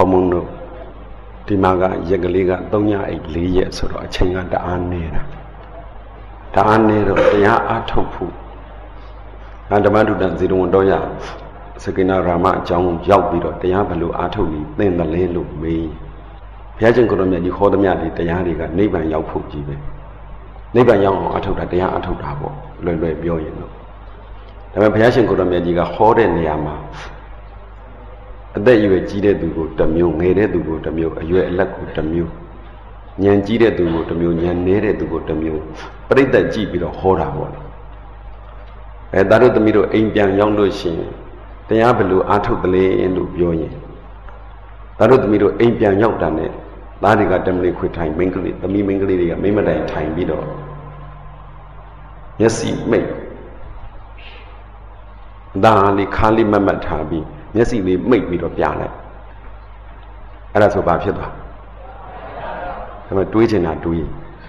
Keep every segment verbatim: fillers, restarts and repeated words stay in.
Pomono, Timaga, Yagaliga, Donya, Lee, so a chinga da anera. Da anero, they are atopu. And the Madu than Zidon Doya, Sakina Rama, Jong, Yalbido, the Yabalu Atoli, then the Lelu me. Piajan Goromia, you hold them yadi, the Yadiga, neighbor Yapu Jibe. Neighbor Yang Atoda, the Atodabo, Lulu Bioino. The Piajan Goromia, you got hold in the Yama. There you were cheated to go to Mu, needed to go to Mu, you were elected to Mu. Yan cheated to go to Mu, Yan needed to go to Mu. But it that Jeep is a horror. And that is the middle Indian young Lucian. The Yabalu Ato the lay into Bioy. That is the middle Indian young done it. That is got them liquid time, mingle it, the me mingle it, maybe that time below. Yes, see, me. Dali Kali Mamatabi. Yes, he make me to Piana. And that's about it. I'm a doing and doing.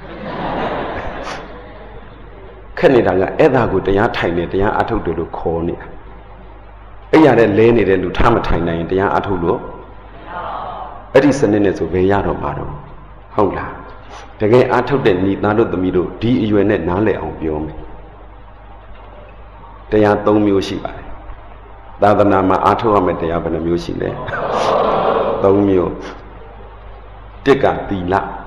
Canada, either good, they are tiny, they are out of the corner. They are laying it into Tamatine, they are out of low. It is an innocent of a yard model. Hola. The gay out of the need not of the middle, D U N N Nale on Biome. They are don't music. Dada nama ato ame te abana music le. Don't mu. Tika tila.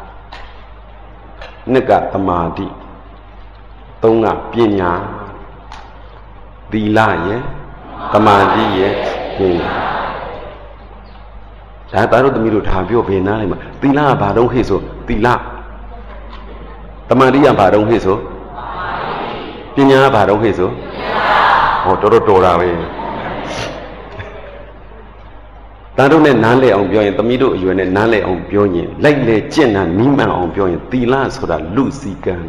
Nega tamadi. Tonga pinya. Tila ye. Tamadi ye. Dah taruh demi lu dah bio bena le ma. Tila barong heso. Tila. Tamadi yang barong heso. Pinya barong heso. Oh, toro tora we. Tado ne nale on bioyin, tamido you ne nale on bioyin, like le jenna nima on bioyin, tila soda Lucy gun.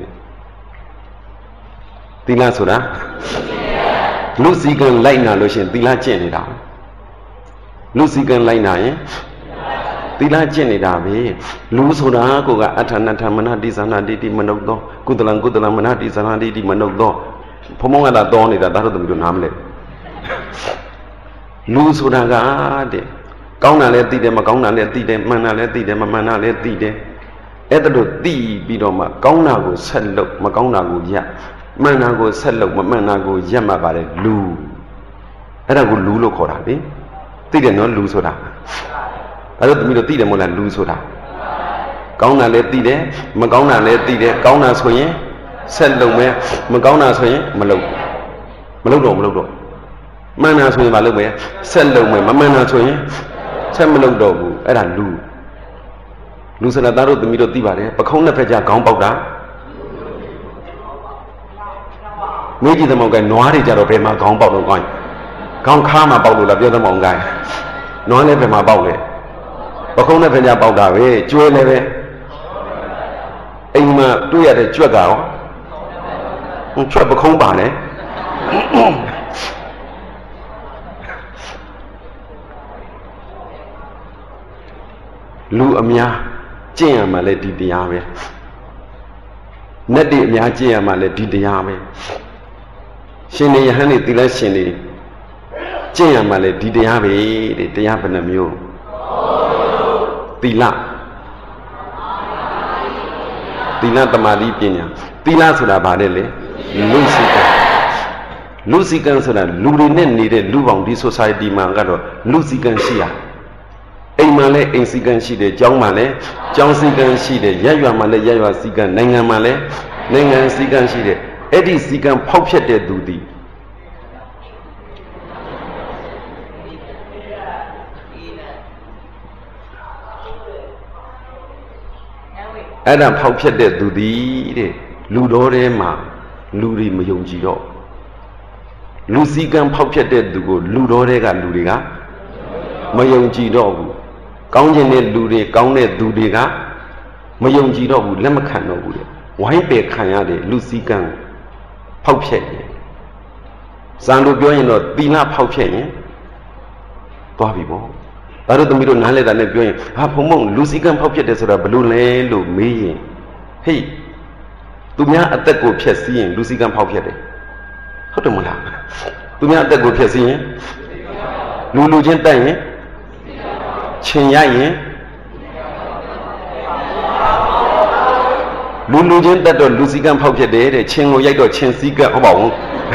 Tila soda Lucy gun like na lotion, tila jenida. Lucy gun like na eh? Tila jenida be. Lusoda go ga atanata manati sanadi di manogdo, Kudalan Kudalan manati sanadi di manogdo. Pomonga da doni da tado tamido namle. Lusoda ga de. Kauna le ti de ma kauna le ti de mana le ti de ma mana le ti deအဲ့ဒါလို့တီးပြီးတော့မှကောင်းတာကိုဆက်လုပ်မကောင်းတာကိုရပ်မှန်တာကိုဆက်လုပ်မမှန်တာကိုရပ်မှပါတယ်လူအဲ့ဒါကိုလူလို့ခေါ်တာလေသိတယ်နော်လူဆိုတာအဲ့တော့တမီးတို့သိတယ်မဟုတ်လားလူဆိုတာကောင်းတာလည်းသိတယ်မကောင်းတာလည်းသိတယ်ကောင်းတာဆိုရင်ဆက်လုပ်မယ်မကောင်းတာဆိုရင်မလုပ်မလုပ်တော့မလုပ်တော့မှန်တာဆိုရင်မလုပ်မယ်ဆက်လုပ်မယ်မမှန်တာဆိုရင်ဆက်မလုပ်တော့ဘူးအဲ့ဒါလူလူစနာသားတို့သမီးတို့သိပါတယ်ပခုံးနှစ်ဖက်ကြားခေါင်းပေါက်တာမိကြီးသမုံကနွားတွေကြတော့ဘယ်မှာခေါင်းပေါက်လို့ကောင်းခေါင်းခါမှာပေါက်လို့လားပြောသမုံကနွားလည်းဘယ်မှာပေါက်လဲပခုံးနှစ်ဖက်ကြားပေါက်တာပဲကျွဲလည်းပဲအိမ်မှာတွေ့ရတဲ့ကြွက်ကရောကြွက်ပခုံးပါလေလူအများကျင့်ရမှာလဲဒီတရားပဲနတ်တွေအများကျင့်ရမှာလဲဒီတရားပဲရှင်နေယဟန်နေသီလရှင်နေကျင့်ရမှာလဲဒီတရားပဲတဲ့တရားဘယ်နှမျိုးသီလသီလသမာဓိပညာသီလဆိုတာဘာလဲလေလူစီကံလူစီကံဆိုတာလူတွေနဲ့နေတဲ့လူပေါင်းဒီ society မှာကတော့လူစီကံရှိရအိမ်မှာလည်းအိမ်စီကံရှိတယ်ကျောင်းမှာလည်းကျောင်းစီကံရှိတယ်ရက်ရွာမှာလည်းရက်ရွာစီကံနိုင်ငံမှာလည်းနိုင်ငံစီကံရှိတယ်အဲ့ဒီစီကံဖောက်ဖျက်တဲ့သူသည်အဲ့ဒါဖောက်ဖျက်တဲ့သူသည်တဲ့လူတော်ထဲမှာလူတွေမယုံကြည်တော့လူစီကံဖောက်ဖျက်တဲ့သူကိုလူတော်တွေကလူတွေကမယုံကြည်တော့ဘူးကောင်းခြင်းတဲ့လူတွေကောင်းတဲ့သူတွေကမယုံကြည်တော့ဘူးလက်မခံတော့ဘူးလေဝိုင်းပယ်ခံရတဲ့လူစည်းကမ်းဖောက်ဖျက်ရင်စံလို့ပြောရင်တော့သီလဖောက်ဖျက်ရင်သွားပြီပေါ့ဒါတို့သမီးတို့နားလဲတာနဲ့ပြောရင်ဟာဖုံဖုံလူစည်းကမ်းဖောက်ဖျက်တယ်ဆိုတာဘယ်လိုလဲလို့မေးရင်ဟေးသူများအသက်ကိုဖျက်ဆီးရင်လူစည်းကမ်းဖောက်ဖျက်တယ်ဟုတ်တယ်မလားသူများအသက်ကိုဖျက်ဆီးရင်လူလူချင်းတိုက်ရင်ချင်းရရင်လူလူချင်းတက်တော့လူစည်းကမ်းဖောက်ဖြစ်တယ်တဲ့ချင်းကိုရိုက်တော့ချင်းစည်းကမ်းဟုတ်ပါဘူး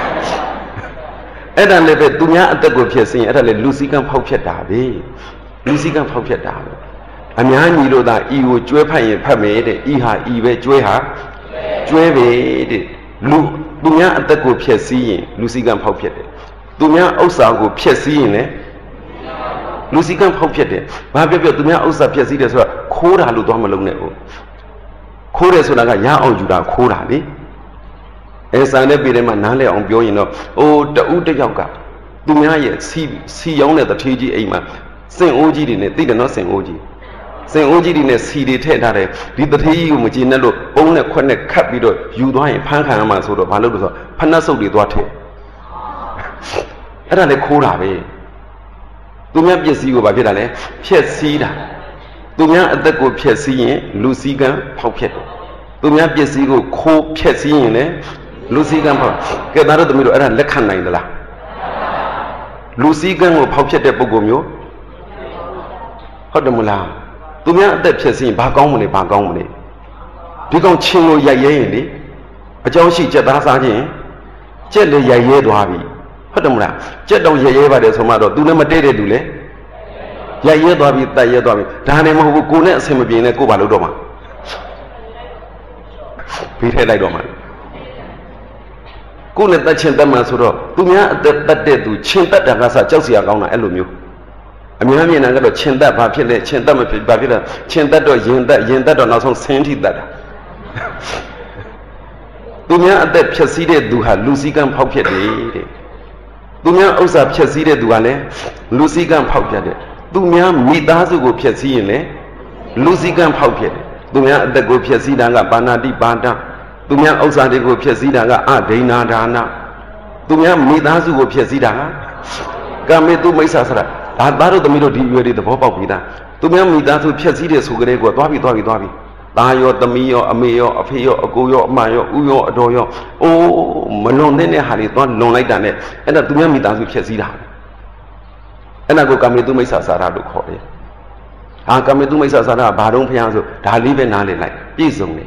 အဲ့ဒါလည်းပဲသူများအသက်ကိုဖြစ်စင်အဲ့ဒါလည်းလူစည်းကမ်းဖောက်ဖြစ်တာပဲလူစည်းကမ်းဖောက်ဖြစ်တာပဲအများကြီးလို့သာဤကိုကျွဲဖတ်ရင်ဖတ်မယ်တဲ့ဤဟာဤပဲကျွဲဟာကျွဲပဲတဲ့လူသူများအသက်ကိုဖြစ်စည်းရင်လူစည်းကမ်းဖောက်ဖြစ်တယ်သူများဥစ္စာကိုဖြစ်စည်းရင်လည်းလူစည်းကမ်းဖောက်ဖြစ်တယ်ဘာပြောပြောသူများဥစ္စာဖြစ်စည်းတယ်ဆိုတော့ခိုးတာလို့သွားမလုံးနဲ့ဘူးခိုးတယ်ဆိုတာကရအောင်ယူတာခိုးတာလေအဲစာနဲ့ပြည်ထဲမှာနားလဲအောင်ပြောရင်တော့အိုးတဦးတစ်ယောက်ကသူများရဲ့စီစီရောင်းတဲ့တထေးကြီးအိမ်မှာစင်အိုးကြီးတွေနဲ့သိတယ်နော်စင်အိုးကြီးစင်အိုးကြီးတွေနဲ့စီတွေထည့်ထားတယ်ဒီတထေးကြီးကိုမကြည့်နဲ့လို့ပုံးနဲ့ခွက်နဲ့ခတ်ပြီးတော့ယူသွားရင်ဖမ်းခံရမှာဆိုတော့ဘာလို့လဲဆိုတော့ဖနှက်စုပ်တွေသွားထည့်အဲ့ဒါလည်းခိုးတာပဲသူများပစ္စည်းကိုဘာဖြစ်တာလဲဖျက်ဆီးတာသူများအသက်ကိုဖျက်ဆီးရင်လူစည်းကမ်းဖောက်ဖျက်တယ်သူများပစ္စည်းကိုခိုးဖျက်ဆီးရင်လည်းလူစည်းကမ်းဖောက်ကဲသားတို့သမီးတို့အဲ့ဒါလက်ခံနိုင်သလားလူစည်းကမ်းကိုဖောက်ဖျက်တဲ့ပုဂ္ဂိုလ်မျိုးဟုတ်တယ်မလားသူများအသက်ဖျက်ဆီးရင်ဘာကောင်းမလဲဘာကောင်းမလဲဒီကောင်ချင်းကိုရိုက်ရဲရင်လေအကြောင်းရှိကြက်သားစားခြင်းကြက်လေရိုက်ရဲသွားပြီဟုတ်တယ်မလားကြက်တော့ရိုက်ရဲပါတယ်ဆိုမှတော့သူလည်းမတည့်တဲ့သူလေရိုက်ရဲသွားပြီတက်ရဲသွားပြီဒါနဲ့မဟုတ်ဘူးကိုနဲ့အဆင်မပြေနဲ့ကိုဘာလို့တော့မှာဖေးထဲလိုက်တော့မှာကိုနဲ့တက်ချင်းတက်မှာဆိုတော့သူများအသက်တက်တဲ့သူချင်းတက်တာကစားကြောက်စရာကောင်းတာအဲ့လိုမျိုးအများမြင်တာကတော့ချင်းတက်ဘာဖြစ်လဲချင်းတက်မဖြစ်ဘာဖြစ်လဲချင်းတက်တော့ရင်တက်ရင်တက်တော့နောက်ဆုံးဆင်းထိတက်တာသူများအသက်ဖြည့်ဆည်းတဲ့သူဟာလူစည်းကမ်းဖောက်ဖြစ်တယ်တဲ့သူများဥစ္စာဖြည့်ဆည်းတဲ့သူကလည်းလူစည်းကမ်းဖောက်ပြတယ်သူများမိသားစုကိုဖြည့်ဆည်းရင်လည်းလူစည်းကမ်းဖောက်ဖြစ်တယ်သူများအသက်ကိုဖြည့်ဆည်းတာကပါဏာတိပါဒသူများဥစ္စာတွေကိုဖြည့်ဆည်းတာကအဒိဏဒါနသူများမိသားစုကိုဖြည့်ဆည်းတာကကာမေတုမိစ္ဆာဆရာဒါသားတို့သမီးတို့ဒီရွယ်တွေသဘောပေါက်ပြီလားသူများမိသားစုဖြည့်ဆည်းတဲ့ဆိုကြတဲ့ကိုသွားပြီသွားပြီသွားပြီသားရောသမီးရောအမေရောအဖေရောအကိုရောအမရောဦးရောအတော်ရောအိုးမလွန်တဲ့ဟာတွေသွားလွန်လိုက်တာနဲ့အဲ့ဒါသူများမိသားစုဖြည့်ဆည်းတာအဲ့ဒါကိုကာမေတုမိစ္ဆာဆရာလို့ခေါ်တယ်ဟာကာမေတုမိစ္ဆာဆရာကဘာတော့ဖျားဆိုဒါလေးပဲနားလည်လိုက်ပြည့်စုံတယ်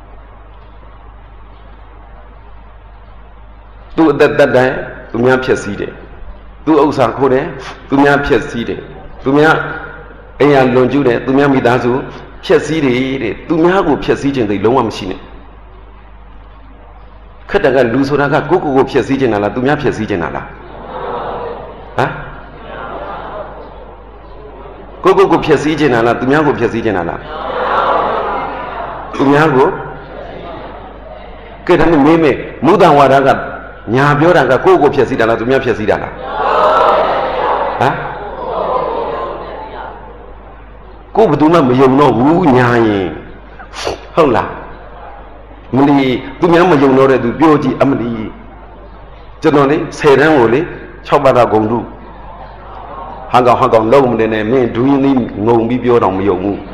သူအသက်သက်တည်းသူများဖြည့်ဆည်းတယ်သူဥစ္စာခိုးတယ်သူများဖြည့်ဆည်းတယ်သူများအိမ်ရလွန်ကျူးတယ်သူများမိသားစုဖြည့်ဆည်းတယ်တဲ့သူများကိုဖြည့်ဆည်းခြင်းသိလုံးဝမရှိနဲ့ခက်တကလူဆိုတာကကိုကိုကိုဖြည့်ဆည်းခြင်းလားသူများဖြည့်ဆည်းခြင်းလားဟမ်ကိုကိုကိုဖြည့်ဆည်းခြင်းလားသူများကိုဖြည့်ဆည်းခြင်းလားသူများကိုကဲဒါနဲ့မေးမေးမုဒ္ဒဝါဒကညာပြောတာကကိုကိုဖြည့်ဆည်းတာလားသူများဖြည့်ဆည်းတာလားဟမ်ကိုဘယ်သူမှမယုံတော့ဘူးညာရင်ဟုတ်လားမလီသူများမယုံတော့တဲ့သူပြောကြည့်အမလီကျွန်တော်လေဆယ်တန်းကိုလေ၆ပါးသာဂုံတုဟာကောင်ဟာကောင်လုံးမနေနဲ့မင်းဒူးရင်းလေးငုံပြီးပြောတော့မယုံဘူး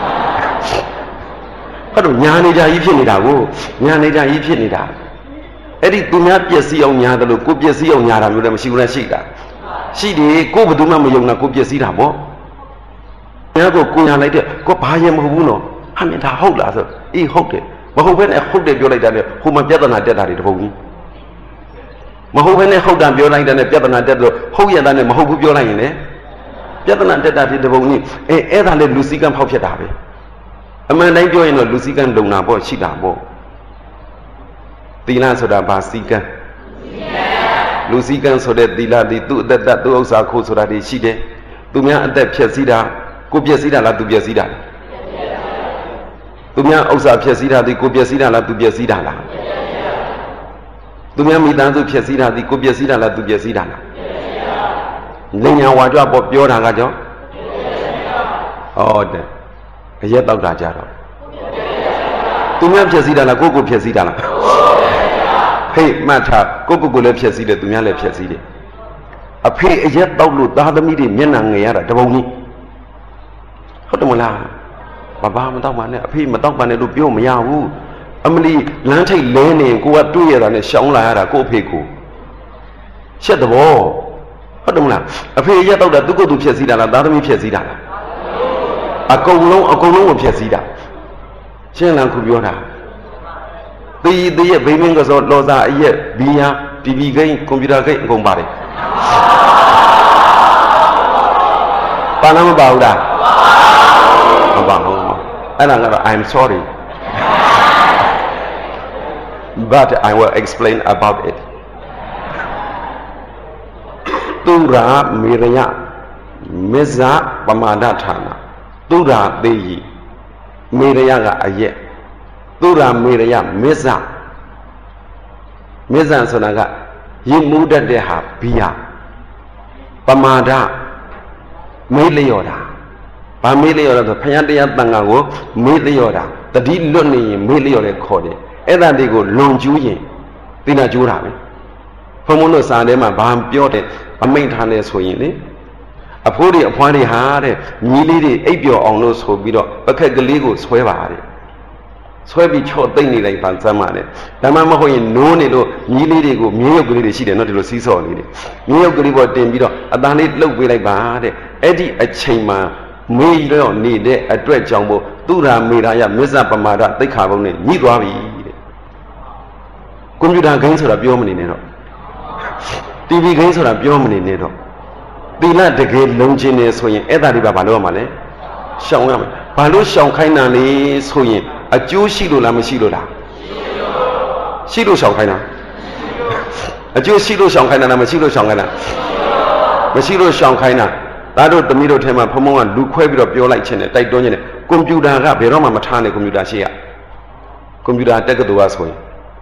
အဲ့တော့ညာနေကြကြီးဖြစ်နေတာကိုညာနေကြကြီးဖြစ်နေတာအဲ့ဒီသူများပျက်စီးအောင်ညာတယ်လို့ကိုပျက်စီးအောင်ညာတာမျိုးလည်းမရှိဘူးလားရှိတာရှိတယ်ကိုဘယ်သူမှမယုံတာကိုပျက်စီးတာပေါ့ညာကိုကိုညာလိုက်တဲ့ကိုဘာရင်မဟုတ်ဘူးနော်ဟာမင်းဒါဟုတ်လားဆိုအေးဟုတ်တယ်မဟုတ်ဘဲနဲ့ဟုတ်တယ်ပြောလိုက်တာလေဟိုမှာပြဿနာတက်တာတွေတပုံကြီးမဟုတ်ဘဲနဲ့ဟုတ်တာပြောလိုက်တဲ့နဲ့ပြဿနာတက်လို့ဟုတ်ရတဲ့နဲ့မဟုတ်ဘူးပြောလိုက်ရင်လေပြဿနာတက်တာဖြစ်တပုံကြီးအဲအဲ့ဒါလေလူစည်းကမ်းဖောက်ဖြစ်တာပဲအမှန်တိုင်းပြောရင်တော့လူစည်းကမ်းလုံတာပေါ့ရှိတာပေါ့သီလဆိုတာဘာစည်းကမ်းလူစည်းကမ်းဆိုတဲ့သီလဒီသူ့အသက်သူ့ဥစ္စာခိုးဆိုတာတွေရှိတယ်သူများအသက်ဖြည့်ဆည်းတာကိုပြည့်စည်းတာလားသူပြည့်စည်းတာလားသူများဥစ္စာဖြည့်စည်းတာဒီကိုပြည့်စည်းတာလားသူပြည့်စည်းတာလားသူများမိသားစုဖြည့်စည်းတာဒီကိုပြည့်စည်းတာလားသူပြည့်စည်းတာလားလင်ညာဝါကြွပေါ်ပြောတာကကြောင့်ဟုတ်တယ်အရက်တောက်တာကြတော့သူများဖြည့်စည်းတာလားကိုကိုဖြည့်စည်းတာလားဟေးမှတ်ထားကိုကိုကိုလည်းဖြည့်စည်းတယ်သူများလည်းဖြည့်စည်းတယ်အဖေအရက်တောက်လို့သားသမီးတွေမျက်နှာငယ်ရတာတပုံကြီးဟုတ်တယ်မလားဘာဘာမတောက်ပါနဲ့အဖေမတောက်ပါနဲ့လို့ပြောမရဘူးအမလီလမ်းထိပ်လဲနေကိုကတွေးရတာနဲ့ရှောင်းလာရတာကိုအဖေကိုရှက်တဘောဟုတ်တယ်မလားအဖေရက်တော့တာသူ့ကိုယ်သူဖြည့်စည်းတာလားသားသမီးဖြည့်စည်းတာလားအကုန်လုံးအကုန်လုံးကိုဖြည့်စည်းတာရှင်းလားခုပြောတာတီးတီးရဲ့ဘိမင်းကစောလောစာအရက်ဘီယာတီဗီဂိမ်းကွန်ပျူတာဂိမ်းအကုန်ပါတယ်ပါလားမပါဘူးလားမပါဘူးအဲ့ဒါကတော့ I'm sorry but I will explain about it သူရာမေရယမေဇာပမာဒဌာနသူရာသေးကြီးမေရယကအရက်သူရာမေရယမေဇာမေဇာဆိုတာကရည်မူတတ်တဲ့ဟာဘီယာပမာဒမေးလျော်တာဘာမေးလျော်လဲဆိုဘုရားတရားတန်ခါကိုမေးလျော်တာတတိလွတ်နေရင်မေးလျော်လဲခေါ်တယ်အဲ့ဒါတွေကိုလွန်ကျူးရင်သိနာကျူးတာပဲဘုံဘုံတို့စာထဲမှာဘာပြောတယ်အမိန့်ထားလဲဆိုရင်လေအဖိုးတွေအဖွားတွေဟာတဲ့မြီးလေးတွေအိပ်ပျော်အောင်လို့ဆိုပြီးတော့ပကက်ကလေးကိုဆွဲပါတဲ့ဆွဲပြီးချော့သိမ့်နေလိုက်ပါစမ်းပါနဲ့ဒါမှမဟုတ်ရင်နိုးနေလို့မြီးလေးတွေကိုမြေရုပ်ကလေးတွေရှိတယ်နော်ဒီလိုစီးစော်လေးတွေမြေရုပ်ကလေးပေါ်တင်ပြီးတော့အတန်လေးလှုပ်ပေးလိုက်ပါတဲ့အဲ့ဒီအချိန်မှာမေးတော့နေတဲ့အတွက်ကြောင့်မို့သူရာမေရာယမစ္ဆပမာဒသိက္ခာဘုံနဲ့ညှိသွားပြီတဲ့ကွန်ပျူတာဂိမ်းဆိုတာပြောမနေနဲ့တော့တီဗီဂိမ်းဆိုတာပြောမနေနဲ့တော့သီလတကယ်လုံးချင်းနေဆိုရင်အဲ့ဒါတွေပါဘာလို့ရမှာလဲရှောင်ရမယ်ဘာလို့ရှောင်ခိုင်းတာလဲဆိုရင်အကျိုးရှိလို့လားမရှိလို့လားရှိလို့ရှောင်ခိုင်းတာအကျိုးရှိလို့ရှောင်ခိုင်းတာလားမရှိလို့ရှောင်ခိုင်းတာမရှိလို့ရှောင်ခိုင်းတာဒါတို့တမီးတို့ထဲမှာဖုံဖုံကလူခွဲပြီးတော့ပြောလိုက်ခြင်းနဲ့တိုက်တွန်းခြင်းနဲ့ကွန်ပျူတာကဘယ်တော့မှမထားနဲ့ကွန်ပျူတာရှိရကွန်ပျူတာတက်ကတူကဆိုရင်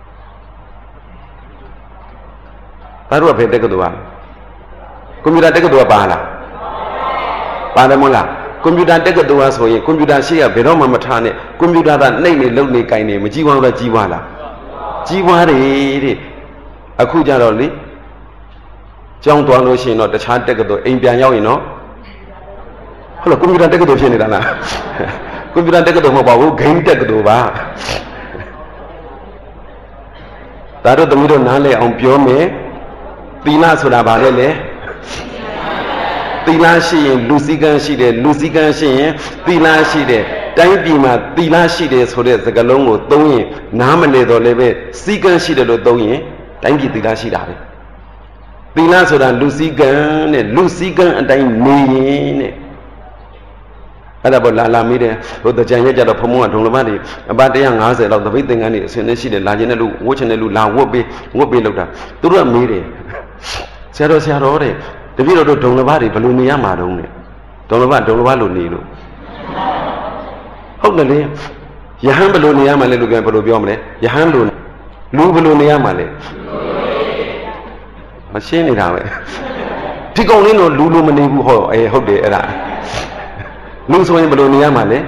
ဒါတို့ကဘယ်တက်ကတူကကွန်ပျူတာတက်ကတူကပါလားပါတယ်မဟုတ်လားကွန်ပျူတာတက်ကတူကဆိုရင်ကွန်ပျူတာရှိရဘယ်တော့မှမထားနဲ့ကွန်ပျူတာကနှိမ့်နေလုံနေကြိုင်နေမကြီးပွားတော့ကြီးပွားလားကြီးပွားတယ်တဲ့အခုကြတော့လေကျောင်းသွားလို့ရှိရင်တော့တခြားတက်ကတူအိမ်ပြန်ရောက်ရင်တော့ဟုတ်လားကွန်ပျူတာတက်ကတူဖြစ်နေတာလားကွန်ပျူတာတက်ကတူမဟုတ်ပါဘူးဂိမ်းတက်ကတူပါဒါတို့သမီးတို့နားလည်အောင်ပြောမယ်သီလဆိုတာဘာလဲလဲသီလရှိရင်လူစည်းကမ်းရှိတယ်လူစည်းကမ်းရှိရင်သီလရှိတယ်တိုင်းပြည်မှာသီလရှိတယ်ဆိုတဲ့စကားလုံးကိုသုံးရင်နားမလည်တော့လည်းပဲစည်းကမ်းရှိတယ်လို့သုံးရင်တိုင်းပြည်သီလရှိတာပဲသီလဆိုတာလူစည်းကမ်းနဲ့လူစည်းကမ်းအတိုင်းနေရင်တဲ့အဲ့ဒါပေါ်လာလာမိတယ်ဟိုတကြံရက်ကြတော့ဖုံဖုံကဒုံလမတွေအပါတစ်ရာ၅ဆယ်လောက်တပိတ်သင်္ကန်းတွေအစင်းနဲ့ရှိတယ်လာခြင်းတဲ့လူဝတ်ချင်တဲ့လူလာဝတ်ပေးဝတ်ပေးလောက်တာသူတို့ကမေးတယ်ဆရာတော်ဆရာတော်တဲ့တပည့်တော်တို့ဒုံလမတွေဘယ်လိုနေရမှာတုံးတဲ့ဒုံလမဒုံလမလို့နေလို့ဟုတ်တယ်လေယဟန်ဘယ်လိုနေရမှာလဲလို့ပြန်ဘယ်လိုပြောမလဲယဟန်လို့လူဘယ်လိုနေရမှာလဲမရှင်းနေတာပဲဒီကောင်လေးတော့လူလိုမနေဘူးဟောအေးဟုတ်တယ်အဲ့ဒါလူဆိုရင်ဘယ်လိုနေရမှာလဲ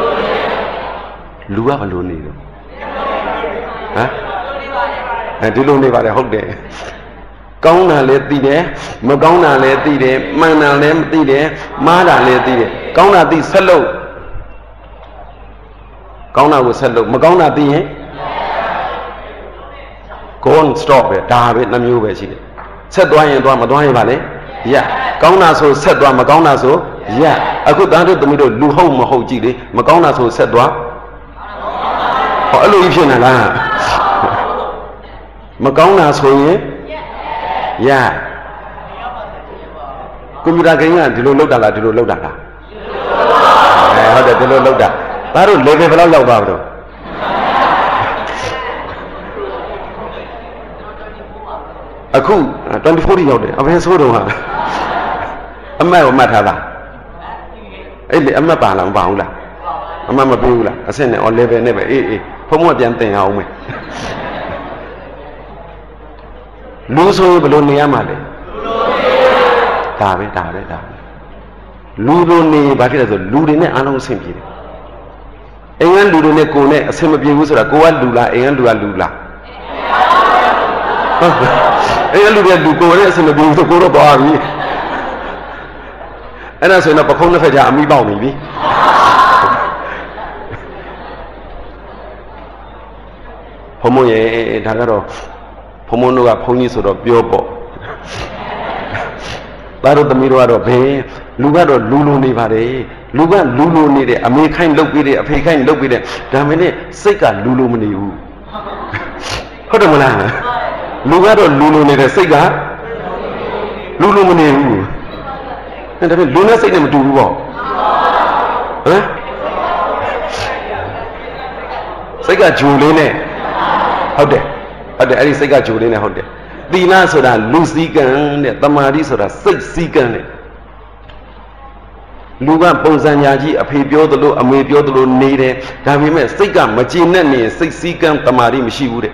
လူကဘယ်လိုနေလို့ဟမ်အဲဒီလိုနေပါတယ်ဟုတ်တယ်ကောင်းတာလည်းသိတယ်မကောင်းတာလည်းသိတယ်မှန်တာလည်းမသိတယ်မှားတာလည်းသိတယ်ကောင်းတာသိဆက်လို့ကောင်းတာကိုဆက်လို့မကောင်းတာသိရင် go on stop ပဲဒါပဲနှမျိုးပဲရှိတယ်ဆက်သွားရင်သွားမသွားရင်ပါလေရကောင်းတာဆိုဆက်သွားမကောင်းတာဆိုရအခုတန်းတို့သမီးတို့လူဟုတ်မဟုတ်ကြည့်လေမကောင်းတာဆိုဆက်သွားဟောအဲ့လိုကြီးဖြစ်နေလားမကောင်းတာဆိုရင်ရကွန်ပျူတာဂိမ်းကဒီလိုလောက်တာလားဒီလိုလောက်တာလားအဲဟုတ်တယ်ဒီလိုလောက်တာဒါတို့ level ဘယ်လောက်ရောက်သွားပြီတော့အခု24ရောက်တယ်အဘယ်ဆိုးတော့ဟာအမတ်ကိုမှတ်ထားတာအဲ့လေအမတ်ပါလားမပါဘူးလားအမတ်မပြေးဘူးလားအဆင့်နဲ့ on level နဲ့ပဲအေးအေးဖုံးမပြန်တင်အောင်မယ်လူဆိုရင်ဘယ်လိုနေရမှာလဲဒါပဲဒါပဲဒါပဲလူလိုနေဘာဖြစ်လဲဆိုလူတွေနဲ့အားလုံးအဆင်ပြေတယ်အိမ်ကလူတွေနဲ့ကိုယ်နဲ့အဆင်မပြေဘူးဆိုတာကိုကလူလားအိမ်ကလူကလူလားဟုတ်အိမ်ကလူတွေလူကိုယ်နဲ့အဆင်မပြေဘူးဆိုကိုတော့သွားပြီအဲ့ဒါဆိုရင်တော့ပခုံးတစ်ဖက်ကြာအမိပေါက်နေပြီဘုံမရဲ့ဒါကတော့ဘုံမတို့ကဘုံကြီးဆိုတော့ပြောပေါ့သားတို့သမီးတို့ကတော့ဘယ်လူကတော့လူလူနေပါတယ်လူကလူလူနေတယ်အမေခိုင်းလုပ်ပြီးတယ်အဖေခိုင်းလုပ်ပြီးတယ်ဒါမှလည်းစိတ်ကလူလူမနေဘူးဟုတ်တယ်မလားလူကတော့လူလူနေတယ်စိတ်ကလူလူမနေဘူးအဲ့ဒါပေမဲ့လူနဲ့စိတ်နဲ့မတူဘူးပေါ့ဟမ်စိတ်ကဂျိုလေးနဲ့ဟုတ်တယ်ဟုတ်တယ်အဲ့ဒီစိတ်ကဂျိုလေးနဲ့ဟုတ်တယ်သီလဆိုတာလူစည်းကံတဲ့တမာတိဆိုတာစိတ်စည်းကံတဲ့လူကပုံစံညာကြီးအဖေပြောသလိုအမေပြောသလိုနေတယ်ဒါပေမဲ့စိတ်ကမကျေနပ်နေစိတ်စည်းကံတမာတိမရှိဘူးတဲ့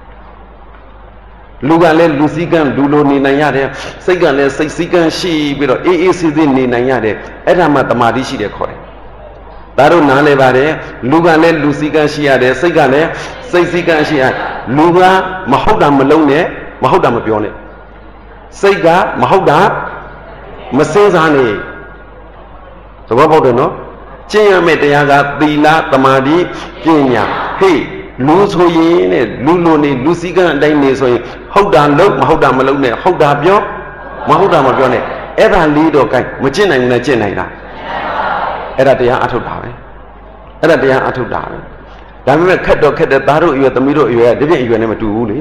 လူကလည်းလူစည်းကံလူလိုနေနိုင်ရတယ်စိတ်ကလည်းစိတ်စည်းကံရှိပြီးတော့အေးအေးဆေးဆေးနေနိုင်ရတယ်အဲ့ဒါမှတမာတိရှိတယ်ခေါ်တယ်ဒါတို့နားလဲပါတယ်လူကလည်းလူစည်းကံရှိရတယ်စိတ်ကလည်းစိတ်စည်းကံရှိရလူကမဟုတ်တာမလုံးနဲ့မဟုတ်တာမပြောနဲ့စိတ်ကမဟုတ်တာမစင်းစားနဲ့သဘောပေါက်တယ်နော်ကျင့်ရမယ့်တရားကသီလသမာဓိပညာဟေ့လူဆိုရင်နဲ့လူလိုနေလူစည်းကံအတိုင်းနေဆိုရင်ဟုတ်တာလုံးမဟုတ်တာမလုံးနဲ့ဟုတ်တာပြောမဟုတ်တာမပြောနဲ့အဲ့ဒါလေးတော့ gain မကျင့်နိုင်ဘူးနဲ့ကျင့်နိုင်တာအဲ့ဒါတရားအထုတ်တာပဲအဲ့ဒါတရားအထုတ်တာပဲဒါပေမဲ့ခက်တော့ခက်တဲ့သားတို့အရွယ်သမီးတို့အရွယ်ကဒီပြည့်အရွယ်နဲ့မတူဘူးလေ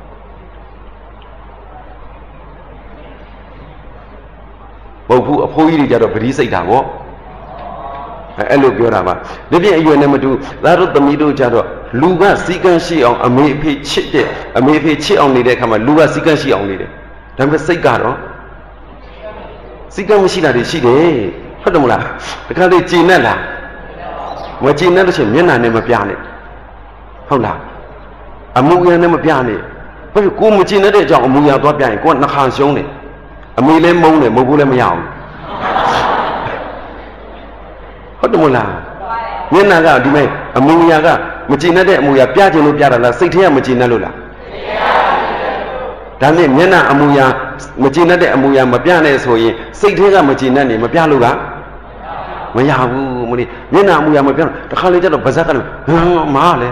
ဘုတ်ဘူးအဖိုးကြီးတွေကြတော့ပရိစိတ်တာပေါ့အဲ့လိုပြောတာပါဒီပြည့်အရွယ်နဲ့မတူသားတို့သမီးတို့ကြတော့လူကစီကံရှိအောင်အမေအဖေချစ်တဲ့အမေအဖေချစ်အောင်နေတဲ့အခါမှာလူကစီကံရှိအောင်နေတယ်ဒါပေမဲ့စိတ်ကတော့စီကံမရှိတာတွေရှိတယ်ဟုတ်တယ်မလားတခါလေကြည်နဲ့လားမကြည်နဲ့လို့ရှိရင်မျက်နှာနဲ့မပြနဲ့ဟုတ်လားအမူအရာနဲ့မပြနဲ့ဘာဖြစ်ကိုမကြည်နဲ့တဲ့အကြောင်းအမူအရာသွားပြရင်ကိုကနှခါရှုံးတယ်အမေလည်းမုန်းတယ်မဟုတ်ဘူးလည်းမရဘူးဟုတ်တယ်မလားမျက်နှာကဒီမဲ့အမူအရာကမကြည်နဲ့တဲ့အမူအရာပြခြင်းလို့ပြတာလားစိတ်ထဲကမကြည်နဲ့လို့လားဒါနဲ့မျက်နှာအမူအရာမကြည်နဲ့တဲ့အမူအရာမပြနဲ့ဆိုရင်စိတ်ထဲကမကြည်နဲ့နေမပြလို့ကမရဘူးမလို့မျက်နှာအမူအရာမပြတော့တခါလေကျတော့ဗဇက်ကလည်းဟမ်မားလေ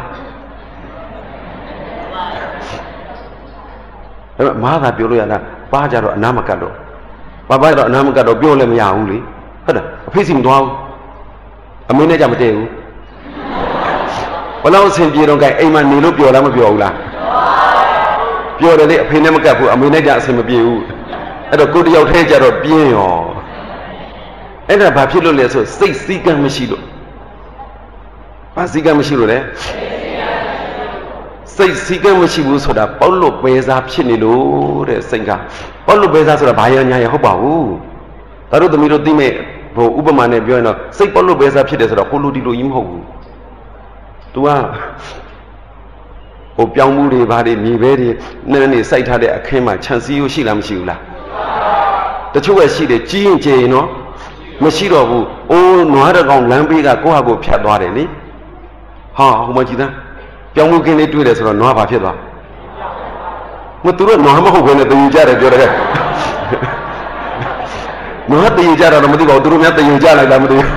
အဲ့တော့မားသာပြောလို့ရလားပါကြတော့အနာမကတ်တော့ပါပါတော့အနာမကတ်တော့ပြောလည်းမရဘူးလေဟုတ်တယ်အဖေစီမသွားဘူးအမင်းနဲ့ကြမတည့်ဘူးဘလောက်အဆင်ပြေတော့ gain အိမ်မှာနေလို့ပြောလားမပြောဘူးလားပြောတယ်လေအဖေနဲ့မကတ်ဘူးအမေနဲ့ကြအဆင်မပြေဘူးအဲ့တော့ကိုတယောက်ထဲကြတော့ပြင်းရောအဲ့ဒါဘာဖြစ်လို့လဲဆိုစိတ်စည်းကမ်းမရှိလို့ဘာစည်းကမ်းမရှိလို့လဲစိတ်စည်းကမ်းမရှိဘူးဆိုတာပေါက်လို့ပဲစားဖြစ်နေလို့တဲ့စိတ်ကပေါက်လို့ပဲစားဆိုတာဘာရညာရဟုတ်ပါဘူးဒါတို့သမီးတို့သိမဲ့ဟိုဥပမာနဲ့ပြောရင်တော့စိတ်ပေါက်လို့ပဲစားဖြစ်တယ်ဆိုတော့ကိုလိုဒီလိုကြီးမဟုတ်ဘူး तू ကဟိုပြောင်းမှုတွေဘာတွေမြေပဲတွေနန်းနေစိုက်ထားတဲ့အခင်းမှာခြံစည်းရိုးရှိလားမရှိဘူးလားတချို့ကရှိတယ်ကြီးရင်ကျေရင်နော်မရှိတော့ဘူးအိုးနွားတကောင်လမ်းဘေးကကိုယ့်ဟာကိုယ်ဖြတ်သွားတယ်လေဟာဟိုမှာကြည်သားပြောင်းမှုခင်းလေးတွေ့တယ်ဆိုတော့နွားဘာဖြစ်သွားမသူတို့နွားမဟုတ်ဘဲနဲ့တည်ကြတယ်ပြောတယ်နွားတည်ကြတာတော့မသိပါဘူးသူတို့များတည်ကြလိုက်တာမသိဘူး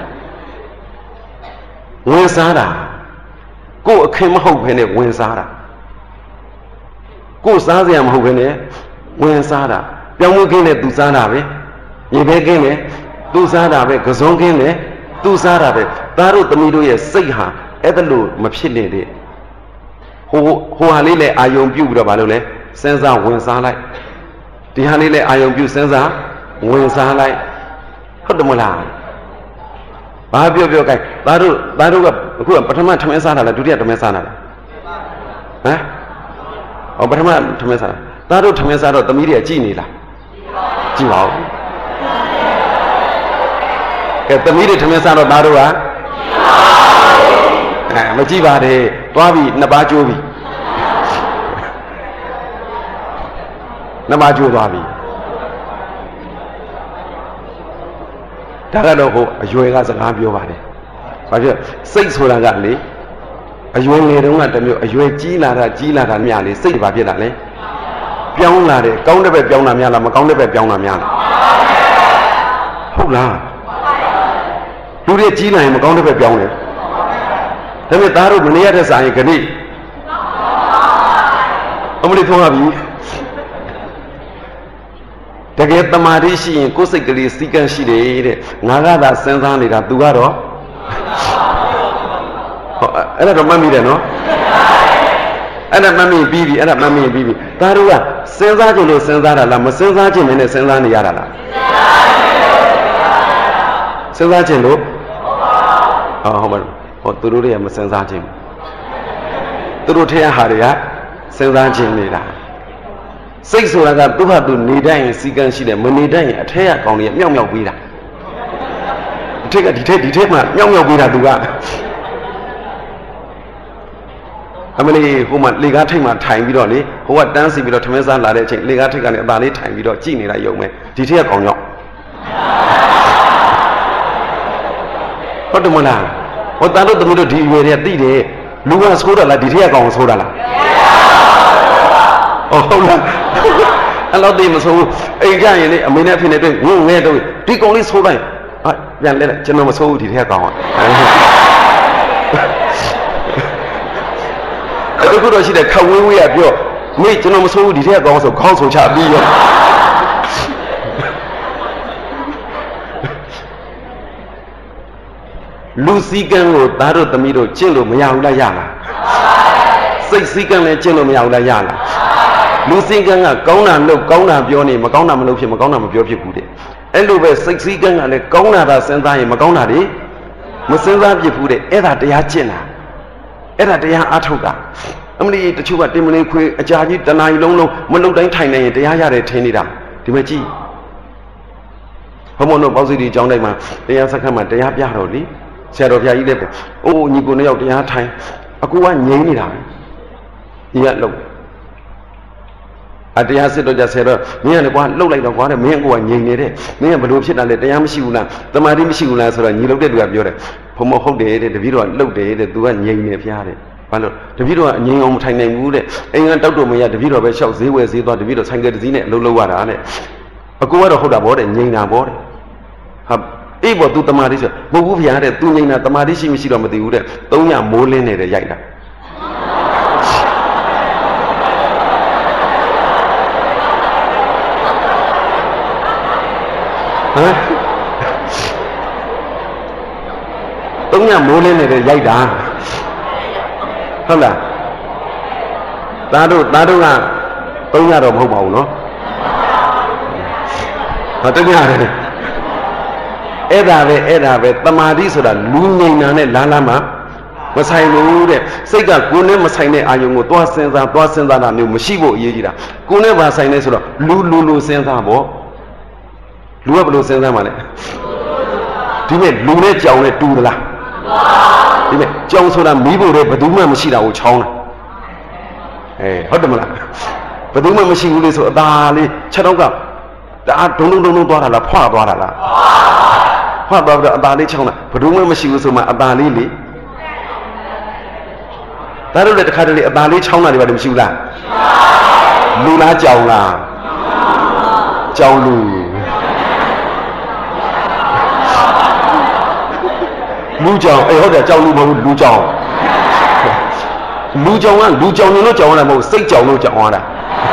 ဝင်စားတာကိုယ်အခင်းမဟုတ်ဘဲနဲ့ဝင်စားတာကိုယ်စားစရာမဟုတ်ဘဲနဲ့ဝင်စားတာပြောင်းမှုခင်းနဲ့သူစားတာပဲရေဘဲခင်းနဲ့သူစားတာပဲကစုံခင်းနဲ့သူစားတာပဲသားတို့သမီးတို့ရဲ့စိတ်ဟာအဲ့ဒါလို့မဖြစ်နေတဲ့ဟိုဟိုဟာလေးလည်းအာယုံပြုတ်ပြီးတော့ဗာလို့လဲစဉ်းစားဝင်စားလိုက်ဒီဟာလေးလည်းအာယုံပြုတ်စဉ်းစားဝင်စားလိုက်ဟုတ်တယ်မလားဘာပြောပြောကြိုက်သားတို့သားတို့ကအခုကပထမထမင်းစားတာလားဒုတိယထမင်းစားတာလားဟမ်ဟောပထမထမင်းစားသားတို့ထမင်းစားတော့သမီးတွေကကြည်နေလားကြည်ပါဦးကဲသမီးတွေထမင်းစားတော့သားတို့ကအဲမကြည့်ပါနဲ့သွားပြီနှစ်ပါးကျိုးပြီနှစ်ပါးကျိုးသွားပြီဒါကတော့ဟိုအရွယ်ကစကားပြောပါတယ်ဘာဖြစ်စိတ်ဆိုတာကလေအရွယ်ငယ်တုန်းကတမျိုးအရွယ်ကြီးလာတာကြီးလာတာများလေစိတ်ဘာဖြစ်တာလဲပြောင်းလာတယ်ကောင်းတဲ့ဘက်ပြောင်းတာများလားမကောင်းတဲ့ဘက်ပြောင်းတာများလားဟုတ်လားလူတွေကြီးလာရင်မကောင်းတဲ့ဘက်ပြောင်းတယ်ဒါပေမဲ့သားတို့မနေရတဲ့ဆိုင်ခဏအမလေးထုံးရပြီတတကယ်တမာတိရှိရင်ကိုယ်စိတ်ကလေးစီကံရှိတယ်တဲ့ငါကသာစဉ်းစားနေတာသူကတော့ဟောအဲ့ဒါတော့မှတ်မိတယ်နော်အဲ့ဒါမှတ်မိပြီးပြီအဲ့ဒါမှတ်မိပြီးပြီဒါတို့ကစဉ်းစားကြလို့စဉ်းစားတာလားမစဉ်းစားခြင်းနဲ့စဉ်းစားနေရတာလားစဉ်းစားခြင်းလို့ဟောဟုတ်ပါဟောသူတို့တွေကမစဉ်းစားခြင်းသူတို့ထဲဟာတွေကစဉ်းစားခြင်းနေတာစိတ်ဆိုတာကသူ့ဟာသူနေတတ်ရင်စီကံရှိတယ်မနေတတ်ရင်အထက်ကကောင်းကြီးမြောက်မြောက်ပေးတာအထက်ကဒီထက်ဒီထက်မှမြောက်မြောက်ပေးတာသူကအမလေးဟိုမှာလေကားထိတ်မှာထိုင်ပြီးတော့လေဟိုကတန်းစီပြီးတော့ထမင်းစားလာတဲ့အချိန်လေကားထိတ်ကနေအသာလေးထိုင်ပြီးတော့ကြည်နေတာယုံမဲ့ဒီထက်ကကောင်းကြောက်ဟုတ်တယ်မလားဟောတန်တို့သမီးတို့ဒီအရွယ်တွေကသိတယ်လူကဆိုးတာလားဒီထက်ကကောင်းဆိုးတာလားဟုတ်လားအဲ့လောက်သိမဆိုးအိမ်ကြရင်လေအမေနဲ့အဖေနဲ့တွေ့ငုံငဲတော့ဒီကောင်လေးဆိုးတိုင်းဟာပြန်လဲကျွန်တော်မဆိုးဘူးဒီထက်ကောင်းอ่ะအဲ့ဒါကတော့ရှိတယ်ခဝင်းဝေးရပြောမေကျွန်တော်မဆိုးဘူးဒီထက်ကောင်းဆိုခေါင်းဆိုချပြီးရောလူစည်းကံကိုသားတို့သမီးတို့ကျင့်လို့မရဘူးလားရလားစိတ်စည်းကံလည်းကျင့်လို့မရဘူးလားရလားလူစည်းကံကကောင်းတာလုပ်ကောင်းတာပြောနေမကောင်းတာမလုပ်ဖြစ်မကောင်းတာမပြောဖြစ်ဘူးတဲ့အဲ့လိုပဲစိတ်စည်းကံကလည်းကောင်းတာသာစဉ်းစားရင်မကောင်းတာတွေမစဉ်းစားဖြစ်ဘူးတဲ့အဲ့ဒါတရားကျင့်တာအဲ့ဒါတရားအားထုတ်တာအမလီတချို့ကတင်မလေးခွေအကြာကြီးတနားကြီးလုံးလုံးမလုပ်တိုင်းထိုင်နေရင်တရားရတယ်ထင်နေတာဒီမဲ့ကြည့်ဘုံဘုံတို့ပေါ့စီတီအကြောင်းတိုင်းမှာတရားစခန်းမှာတရားပြတော့လေဆရာတော်ဘုရားကြီးလည်းအိုးညီကိုနှစ်ယောက်တရားထိုင်အကူကငြိမ်းနေတာပဲဒီကလုံးအတရားစစ်တော့ကြဆရာတော်မင်းကလည်းကွာလှုပ်လိုက်တော့ကွာတဲ့မင်းကငြိမ်နေတဲ့မင်းကဘလို့ဖြစ်တာလဲတရားမရှိဘူးလားတမာတိမရှိဘူးလားဆိုတော့ညီလုပ်တဲ့သူကပြောတယ်ဘုံမဟုတ်တယ်တဲ့တပည့်တော်ကလှုပ်တယ်တဲ့သူကငြိမ်နေဖျားတယ်ဘာလို့တပည့်တော်ကအငြိမ်အောင်မထိုင်နိုင်ဘူးတဲ့အိမ်ကတောက်တော့မရတပည့်တော်ပဲလျှောက်ဈေးဝယ်ဈေးသွားတပည့်တော်ဆိုင်ကယ်တစ်စီးနဲ့အလုပ်လုပ်ရတာတဲ့အကူကတော့ဟုတ်တာဗောတဲ့ငြိမ်တာဗောတဲ့ဟာအေးဘော तू တမာတိဆိုမဟုတ်ဘူးဗျာတဲ့ तू ငိမ့်တာတမာတိရှိမရှိတော့မသိဘူးတဲ့သုံးရမိုးလင်းနေတဲ့ရိုက်တာဟမ်သုံးရမိုးလင်းနေတဲ့ရိုက်တာဟုတ်လားသားတို့သားတို့ကသုံးရတော့မဟုတ်ပါဘူးနော်ဟာတကယ်ရတယ်အဲ့ဒါပဲအဲ့ဒါပဲတမာတိဆိုတာလူငိမ့်နာနဲ့လာလာမှာမဆိုင်ဘူးတဲ့စိတ်ကကိုယ်နဲ့မဆိုင်တဲ့အာယုံကိုသွားစဉ်းစားသွားစဉ်းစားတာမျိုးမရှိဖို့အရေးကြီးတာကိုယ်နဲ့ပါဆိုင်နေဆိုတော့လူလူလူစဉ်းစားဖို့လူကဘယ်လိုစဉ်းစားမှာလဲဒီမဲ့လူနဲ့ကြောင်နဲ့တူသလားဒီမဲ့ကြောင်ဆိုတာမီးဖို့တဲ့ဘယ်သူမှမရှိတာကိုချောင်းတာအဲဟုတ်တယ်မလားဘယ်သူမှမရှိဘူးလေဆိုအသာလေးချက်တော့ကဒါဒုံဒုံဒုံဒုံသွားတာလားဖွာသွားတာလားဖွာသွားပြီးတော့အသာလေးချောင်းတာဘယ်သူမှမရှိဘူးဆိုမှအသာလေးလေဒါတို့လည်းတစ်ခါတလေအသာလေးချောင်းတာတွေဘာလို့မရှိဘူးလားလူလားကြောင်လားကြောင်လူလူကြောင်အေးဟုတ်တယ်ကြောင်လူမဟုတ်လူကြောင်လူကြောင်ကလူကြောင်လို့ကြောင်ရတာမဟုတ်စိတ်ကြောင်လို့ကြောင်ရတာ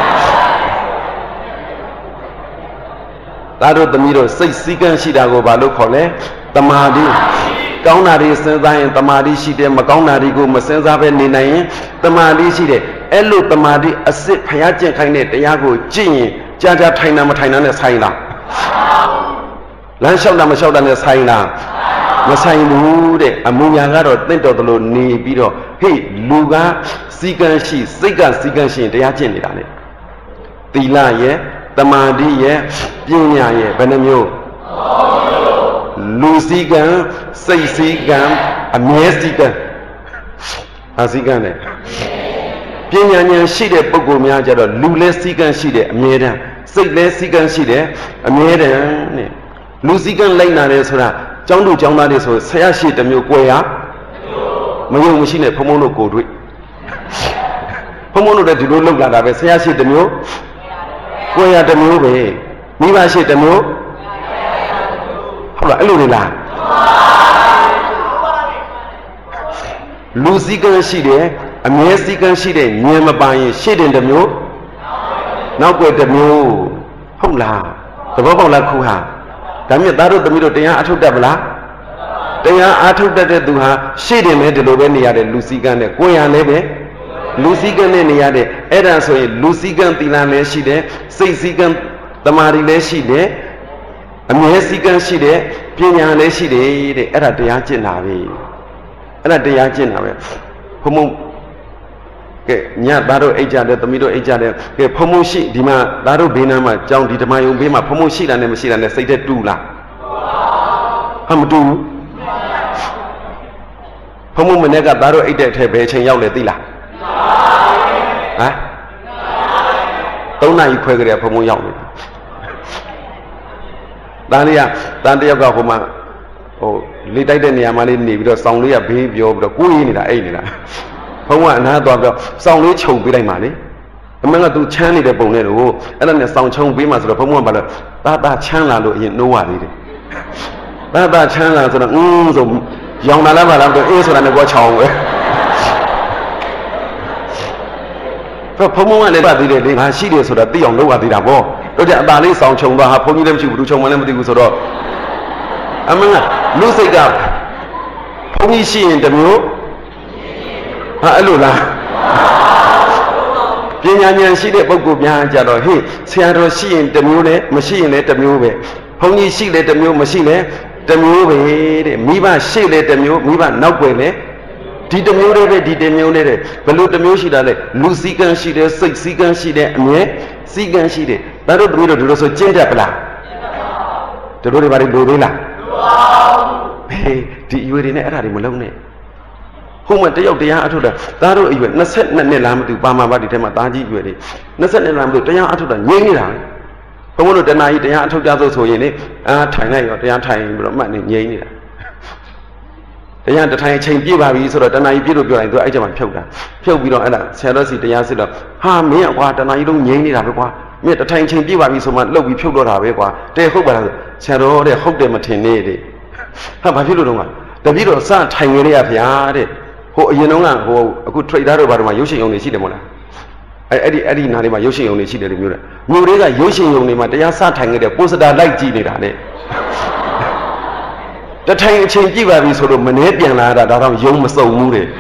ဒါတို့သမီးတို့စိတ်စည်းကမ်းရှိတာကိုဘာလို့ခေါ်လဲတမာတိကောင်းတာတွေစဉ်းစားရင်တမာတိရှိတယ်မကောင်းတာတွေကိုမစဉ်းစားဘဲနေနိုင်ရင်တမာတိရှိတယ်အဲ့လိုတမာတိအစစ်ဖျားကျင့်ခိုင်းတဲ့တရားကိုကျင့်ရင်ကြာကြာထိုင်တာမထိုင်တာနဲ့ဆိုင်လားလမ်းလျှောက်တာမလျှောက်တာနဲ့ဆိုင်လားမဆိုင်ဘူးတဲ့အမူအရာကတော့တင့်တော်သလိုနေပြီးတော့ဟေ့လူကစီကံရှိစိတ်ကစီကံရှိရင်တရားကျင့်နေတာလေသီလရဲ့တမာတိရဲ့ပညာရဲ့ဘယ်နှမျိုးလူစည်းကံစိတ်စည်းကံအမြဲစည်းကံဟာစည်းကံနဲ့ပညာဉာဏ်ရှိတဲ့ပုဂ္ဂိုလ်များကြတော့လူလဲစည်းကံရှိတယ်အမြဲတမ်းစိတ်လဲစည်းကံရှိတယ်အမြဲတမ်းနဲ့လူစည်းကံလိုက်နာတယ်ဆိုတာကျောင်းသူကျောင်းသားတွေဆိုဆရာရှိတစ်မျိုးကိုယ်ရမယုံမရှိနဲ့ဘုံဘုံတို့ကိုတွေ့ဘုံဘုံတို့လည်းဒီလိုလောက်လာတာပဲဆရာရှိတစ်မျိုးကိုယ်ရတစ်မျိုးပဲမိဘရှိတစ်မျိုးဟုတ်လားအဲ့လိုလေလားလူစည်းကမ်းရှိတယ်အမြဲစည်းကမ်းရှိတဲ့ဉာဏ်မပါရင်ရှေ့တင်တစ်မျိုးနောက်ွယ်တစ်မျိုးဟုတ်လား The Bobola Kuha. Damn Daru the Middle Tia Atudabla. They are Atudata Duha, she didn't the Lovenia, the Lucigan, the Goya Lebe, Lucigan and Yade, Eda so Lucigan Tilane Shide, Sisigan, the Marile Shide, a Mesigan Shide, Pina Shide, the Era de Yachinavi. Era de Yachinavi. Homo. Nya Daro Aja, the middle Aja, the Pomoshi, Dima, Daro Binama, John Ditamayo Bima, Pomoshi and the machine and the stated Dula. Hamdu Pomo Menega Daro Aja, Tebe, and Yauletila. Ah? Don't I equate Pomo Yauli. Dania, Dandia Gahoma, oh, Lita Yamali, because only a baby of the Queen in the Aina. Không ai nói toàn được sau lấy chồng bị đầy mà đấy, mình là tụ chán đi để bồng này rồi, anh là sau chồng bị mà rồi không muốn bảo là ta ta chán là đội hiện nô à đi đấy, ta ta chán là rồi là um rồi dòng là làm làm được ít rồi là nó qua chồng ấy, phải không muốn để bà đi để để hà sĩ để rồi là tí dòng nô à đi làm vô, rồi thì bà lấy sau chồng và hà không như đem chịu đủ chồng mà lấy một tí của rồi, anh mình là lúc xây cả không như xin được nhiều. À, luôn là bây giờ nhân sĩ để bao gồm nhà trả lời hi xe rồi xin tầm nhiêu đấy mà xin lấy tầm nhiêu về không như xin lấy tầm nhiêu mà xin lấy tầm nhiêu về để mỹ bà xin lấy tầm nhiêu mỹ bà nấu về đấy đi tầm nhiêu đấy đi tầm nhiêu đấy đấy và lúc tầm nhiêu xin là đấy lúc xí gan xin đấy six xí gan xin đấy nhé xí gan xin đấy ta đâu được được rồi trên đẹp là từ đó đi vào đi đồ đấy là thì yêu đi này ra đi một lâu này không mà tới ông tia thôi ta đâu yêu nó xét nó này làm từ ba mà ba đi thêm mà ta chỉ yêu đi nó xét này làm từ tia thôi là nhanh như nào không có được tên này tia thôi ra rồi rồi vậy đấy à thằng này rồi tia thằng nó mạnh nhanh như nào tia thằng chạy biết ba vì sao rồi tên này biết được điều này tôi ấy cho bạn phiêu cả phiêu vì đó là xe đó gì tia sẽ là ha mấy ngày qua tên này đâu nhanh như nào với qua mấy thằng chạy biết ba vì sao mà lâu vì phiêu đó là với qua đây không phải là xe đó đây không để mà thiền này đi ha phải phiêu được không ạ tại vì đó sao thằng người này à phải đấy Hồ yên ông à, hồ aku trader rồi, mà yếu sinh ông này chỉ để một là, ai đi ai đi nào đi mà yếu sinh ông này chỉ để được nhiêu đấy, nhiêu đấy là yếu sinh ông này mà để sát thành cái đấy, post đã like gì này đã đấy, để thành trên chỉ vào vì số độ mình hết tiền là đã đã làm yếu mà sầu ngu đấy,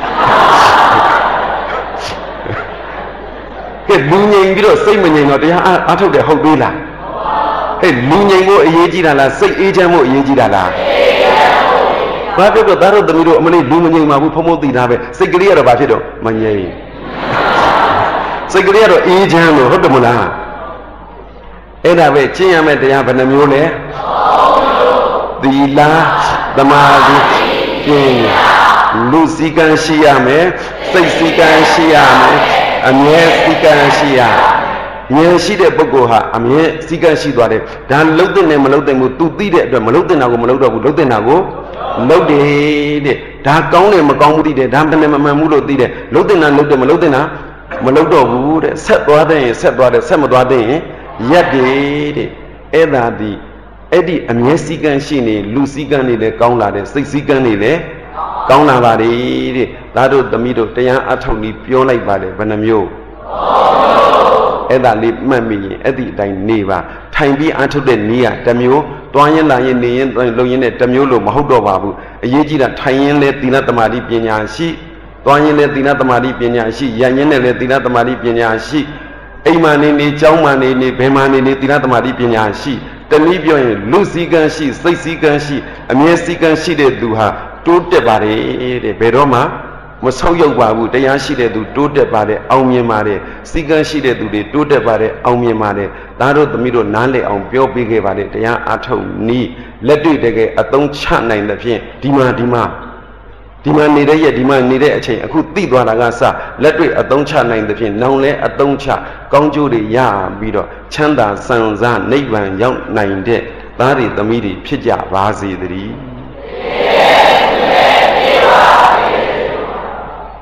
cái lưu nhanh cái đó xây mình nhanh nó để à à thôi để học đi là, cái lưu nhanh của ấy chỉ là là xây ấy cho mọi ấy chỉ là là Ba biết được ta đâu tụi mình mình đi mình mà cũng không muốn tiền nào về, xây cái gì đó ba biết được, mình nhảy, xây cái gì đó ý chang rồi hết được một là, ấy là về chỉ nhà mình thì nhà mình làm nhiều này, đi là, đam mê, kinh, lucy can shia me, xây xây can shia me, anh nhé xây can shia, nhé xây để bao gồm ha, anh nhé xây can shia đó đấy, đang lâu tên này mà lâu tên một tu tí đấy, rồi mà lâu tên nào cũng mà lâu đâu cũng lâu tên nào cũng lâu đi để đã công này mà công đi để đam này mà mà mua đồ đi để lâu tên nào lâu tên mà lâu tên nào mà lâu đồ mua để set đoá đấy set đoá đấy set một đoá đấy nhất đi để ấy là đi ấy đi anh nhớ sĩ can sĩ này lưu sĩ can này để công là để sĩ sĩ can này để công là bà đi để đã được tầm đồ thế anh ăn thầu đi biểu lại bà để bên nam yêu ấy là đi mà mình ấy đi đánh nỉ và thành bị ăn thầu đến nỉ à tầm yêu toàn nhiên là nhiên nhiên lâu nhiên này tầm yêu luôn mà không đồ vào ấy chỉ là thành nhiên là tin là tầm đi bên nhà sĩ toàn nhiên là tin là tầm đi bên nhà sĩ nhà nhiên là tin là tầm đi bên nhà sĩ ấy mà này này cháu mà này này bé mà này này tin là tầm đi bên nhà sĩ tầm đi biểu hiện lưu sĩ can sĩ xây sĩ can sĩ anh em sĩ can sĩ để đủ ha tốt đẹp bà đấy để bé đó mà một sau yêu bà vụ để nhà sĩ để đủ tốt đẹp bà đấy ông miền mà đấy sĩ can sĩ để đủ để tốt đẹp bà đấy ông miền mà đấy ta đâu tụi mình đâu nán lại ông biểu bị cái bà đấy để nhà ăn thầu ní lết đuổi để cái ở trong chăn này là phiền đi mà đi mà đi mà ní đấy đi mà ní đấy ở trên aku tí đoan là cái sao lết đuổi ở trong chăn này là phiền nông lẽ ở trong chăn công chúa để nhà bị đó chăn đã sang ra nấy vàng giống này đấy ta thì tụi mình đi phía giả ba gì đấy